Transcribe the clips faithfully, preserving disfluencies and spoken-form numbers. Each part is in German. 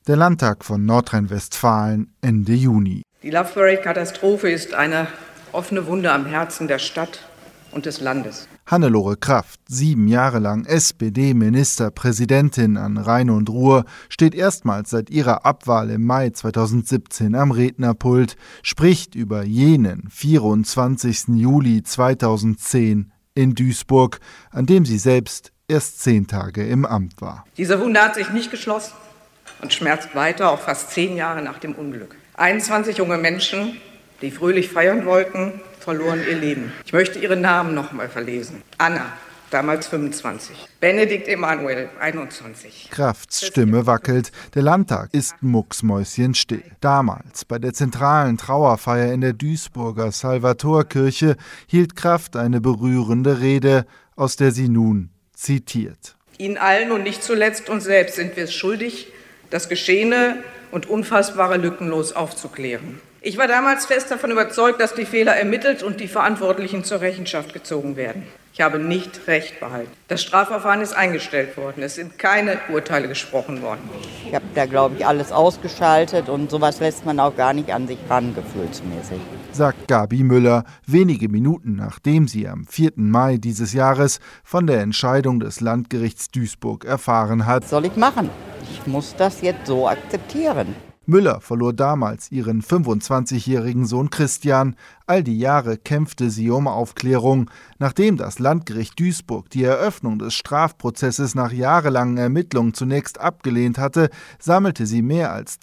Der Landtag von Nordrhein-Westfalen Ende Juni. Die Love Parade-Katastrophe ist eine offene Wunde am Herzen der Stadt und des Landes. Hannelore Kraft, sieben Jahre lang S P D-Ministerpräsidentin an Rhein und Ruhr, steht erstmals seit ihrer Abwahl im Mai zweitausendsiebzehn am Rednerpult, spricht über jenen vierundzwanzigsten Juli zweitausendzehn in Duisburg, an dem sie selbst erst zehn Tage im Amt war. Diese Wunde hat sich nicht geschlossen und schmerzt weiter, auch fast zehn Jahre nach dem Unglück. einundzwanzig junge Menschen, die fröhlich feiern wollten, verloren ihr Leben. Ich möchte ihre Namen noch mal verlesen. Anna, damals fünfundzwanzig. Benedikt Emanuel, einundzwanzig. Krafts Stimme wackelt. Der Landtag ist mucksmäuschenstill. Damals, bei der zentralen Trauerfeier in der Duisburger Salvatorkirche, hielt Kraft eine berührende Rede, aus der sie nun zitiert. Ihnen allen und nicht zuletzt uns selbst sind wir es schuldig, das Geschehene und Unfassbare lückenlos aufzuklären. Ich war damals fest davon überzeugt, dass die Fehler ermittelt und die Verantwortlichen zur Rechenschaft gezogen werden. Ich habe nicht Recht behalten. Das Strafverfahren ist eingestellt worden. Es sind keine Urteile gesprochen worden. Ich habe da, glaube ich, alles ausgeschaltet und sowas lässt man auch gar nicht an sich ran, gefühlsmäßig. Sagt Gabi Müller, wenige Minuten nachdem sie am vierten Mai dieses Jahres von der Entscheidung des Landgerichts Duisburg erfahren hat. Was soll ich machen? Ich muss das jetzt so akzeptieren. Müller verlor damals ihren fünfundzwanzigjährigen Sohn Christian. All die Jahre kämpfte sie um Aufklärung. Nachdem das Landgericht Duisburg die Eröffnung des Strafprozesses nach jahrelangen Ermittlungen zunächst abgelehnt hatte, sammelte sie mehr als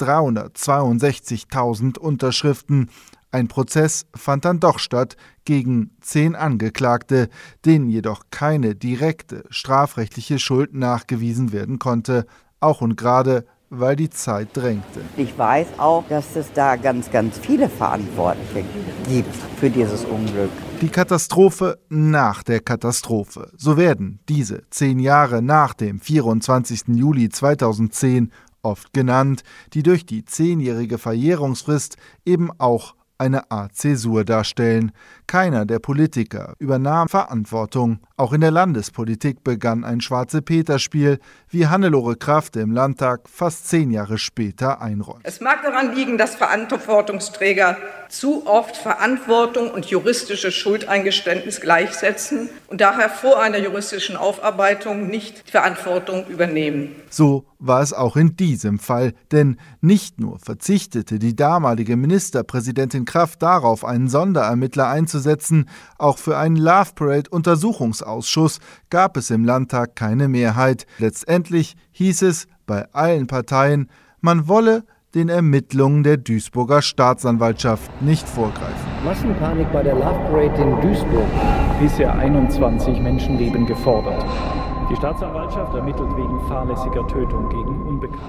dreihundertzweiundsechzigtausend Unterschriften. Ein Prozess fand dann doch statt gegen zehn Angeklagte, denen jedoch keine direkte strafrechtliche Schuld nachgewiesen werden konnte. Auch und gerade weil die Zeit drängte. Ich weiß auch, dass es da ganz, ganz viele Verantwortliche gibt für dieses Unglück. Die Katastrophe nach der Katastrophe. So werden diese zehn Jahre nach dem vierundzwanzigsten Juli zweitausendzehn oft genannt, die durch die zehnjährige Verjährungsfrist eben auch eine Art Zäsur darstellen. Keiner der Politiker übernahm Verantwortung. Auch in der Landespolitik begann ein Schwarze-Peter-Spiel, wie Hannelore Kraft im Landtag fast zehn Jahre später einräumt. Es mag daran liegen, dass Verantwortungsträger zu oft Verantwortung und juristische Schuldeingeständnis gleichsetzen und daher vor einer juristischen Aufarbeitung nicht Verantwortung übernehmen. So war es auch in diesem Fall, denn nicht nur verzichtete die damalige Ministerpräsidentin Kraft darauf, einen Sonderermittler einzusetzen, auch für einen Love Parade-Untersuchungsausschuss gab es im Landtag keine Mehrheit. Letztendlich hieß es bei allen Parteien, man wolle den Ermittlungen der Duisburger Staatsanwaltschaft nicht vorgreifen. Massenpanik bei der Love Parade in Duisburg. Bisher einundzwanzig Menschenleben gefordert. Die Staatsanwaltschaft ermittelt wegen fahrlässiger Tötung gegen Unbekannt.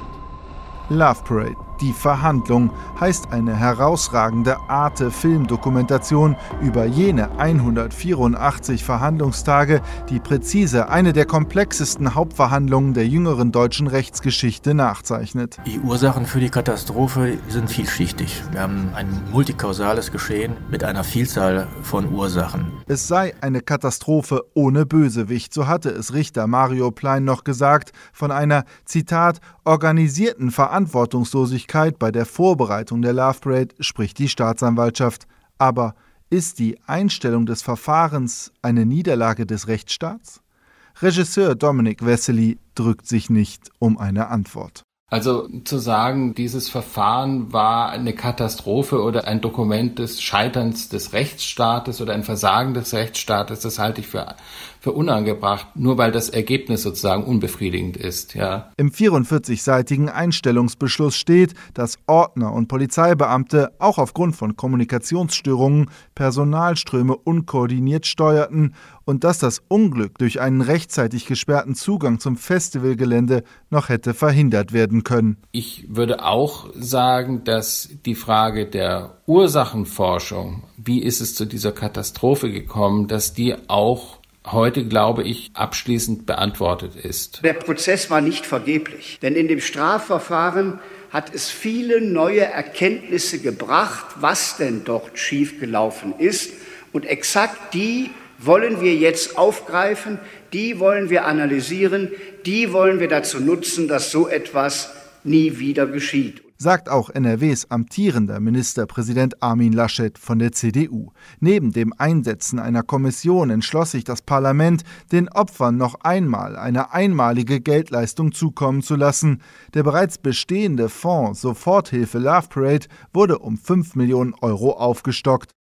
Love Parade, die Verhandlung, heißt eine herausragende Arte-Filmdokumentation über jene hundertvierundachtzig Verhandlungstage, die präzise eine der komplexesten Hauptverhandlungen der jüngeren deutschen Rechtsgeschichte nachzeichnet. Die Ursachen für die Katastrophe sind vielschichtig. Wir haben ein multikausales Geschehen mit einer Vielzahl von Ursachen. Es sei eine Katastrophe ohne Bösewicht, so hatte es Richter Mario Plein noch gesagt, von einer, Zitat, organisierten Verantwortungslosigkeit bei der Vorbereitung der Love Parade spricht die Staatsanwaltschaft. Aber ist die Einstellung des Verfahrens eine Niederlage des Rechtsstaats? Regisseur Dominik Wessely drückt sich nicht um eine Antwort. Also zu sagen, dieses Verfahren war eine Katastrophe oder ein Dokument des Scheiterns des Rechtsstaates oder ein Versagen des Rechtsstaates, das halte ich für, für unangebracht, nur weil das Ergebnis sozusagen unbefriedigend ist. Ja. Im vierundvierzigseitigen Einstellungsbeschluss steht, dass Ordner und Polizeibeamte auch aufgrund von Kommunikationsstörungen Personalströme unkoordiniert steuerten und dass das Unglück durch einen rechtzeitig gesperrten Zugang zum Festivalgelände noch hätte verhindert werden können. Ich würde auch sagen, dass die Frage der Ursachenforschung, wie ist es zu dieser Katastrophe gekommen, dass die auch heute, glaube ich, abschließend beantwortet ist. Der Prozess war nicht vergeblich, denn in dem Strafverfahren hat es viele neue Erkenntnisse gebracht, was denn dort schiefgelaufen ist. Und exakt die wollen wir jetzt aufgreifen, die wollen wir analysieren, die wollen wir dazu nutzen, dass so etwas nie wieder geschieht. Sagt auch N R Ws amtierender Ministerpräsident Armin Laschet von der C D U. Neben dem Einsetzen einer Kommission entschloss sich das Parlament, den Opfern noch einmal eine einmalige Geldleistung zukommen zu lassen. Der bereits bestehende Fonds Soforthilfe Love Parade wurde um fünf Millionen Euro aufgestockt.